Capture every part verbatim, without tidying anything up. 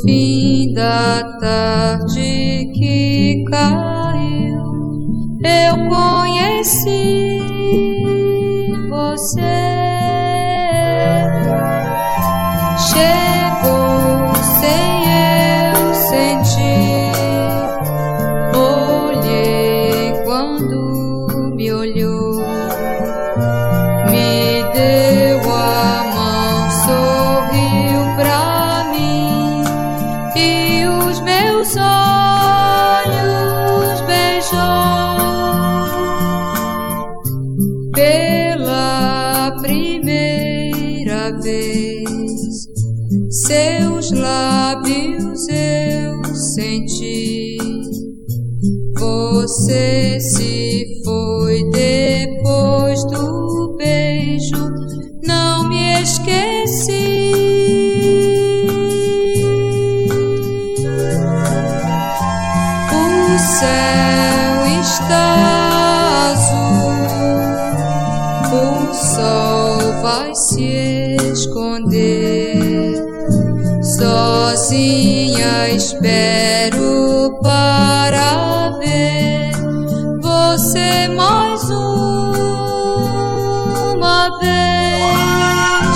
fim da tarde que caiu, eu conheci você. Chegou sem eu sentir, olhei quando me olhou, me deu a mão, sorriu pra mim e os meus olhos beijou. Pela primeira vez, seus lábios eu senti. Você se foi depois do beijo, não me esqueci. O céu está azul, o sol vai se esconder. Sozinha espero para ver você mais uma vez.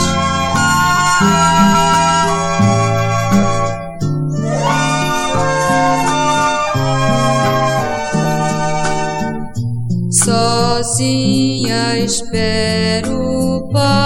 Sozinha espero para